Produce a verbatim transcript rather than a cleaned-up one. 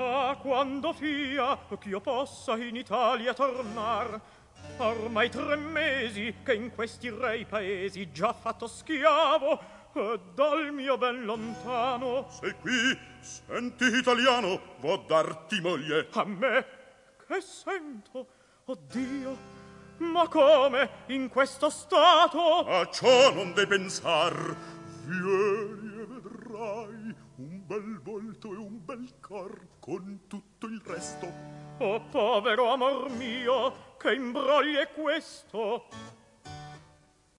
Ah, quando fia ch'io possa in Italia tornar. Ormai tre mesi che in questi rei paesi già fatto schiavo e dal mio ben lontano. Sei qui, senti italiano, vo darti moglie. A me? Che sento? Oh Dio, ma come in questo stato? A ciò non dei pensar. Vieni e vedrai un bel volto e un bel cor con tutto il resto. Oh povero amor mio, che imbrogli è questo?